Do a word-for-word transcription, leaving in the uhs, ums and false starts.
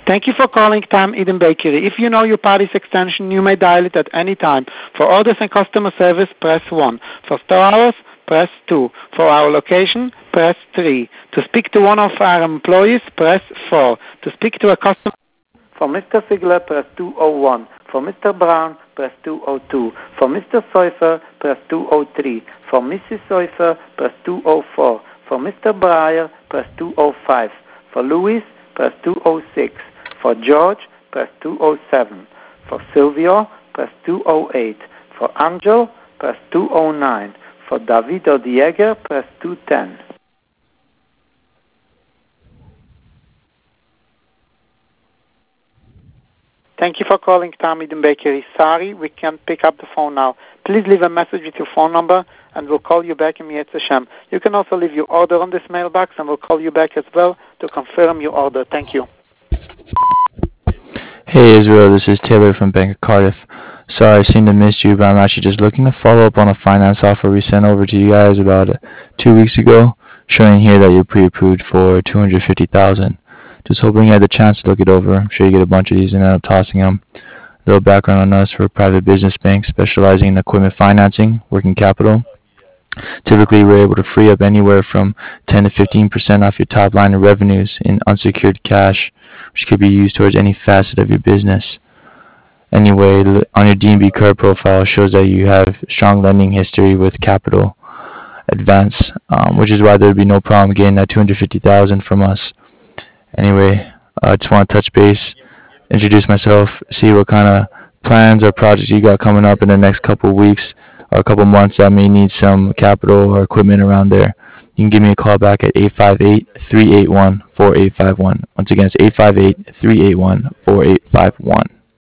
Thank you for calling Tam Eden Bakery. If you know your party's extension, you may dial it at any time. For orders and customer service, press one. For store hours, press two. For our location, press three. To speak to one of our employees, press four. To speak to a customer, for Mister Ziegler, press two oh one. For Mister Brown, press two oh two. For Mister Seufer, press two oh three. For Missus Seufer, press two oh four. For Mister Breyer, press two oh five. For Louis, press two oh six. For George, press two oh seven. For Silvio, press two oh eight. For Angel, press two oh nine. For Davido Dieger, press two ten. Thank you for calling Tam Eden Bakery. Sorry, we can't pick up the phone now. Please leave a message with your phone number, and we'll call you back in Mi'etz Hashem. You can also leave your order on this mailbox, and we'll call you back as well to confirm your order. Thank you. Hey Israel, this is Taylor from Bank of Cardiff. Sorry I seem to miss you, but I'm actually just looking to follow up on a finance offer we sent over to you guys about uh, two weeks ago, showing here that you're pre-approved for two hundred fifty thousand dollars. Just hoping you had the chance to look it over. I'm sure you get a bunch of these and end up tossing them. A little background on us: we're a private business bank specializing in equipment financing, working capital. Typically, we're able to free up anywhere from ten to fifteen percent off your top line of revenues in unsecured cash, which could be used towards any facet of your business. Anyway, on your D and B card profile shows that you have strong lending history with Capital Advance, um, which is why there would be no problem getting that two hundred fifty thousand dollars from us. Anyway, I uh, just want to touch base, introduce myself, see what kind of plans or projects you got coming up in the next couple of weeks or a couple months that may need some capital or equipment around there. You can give me a call back at eight five eight, three eight one, four eight five one. Once again, it's eight five eight, three eight one, four eight five one.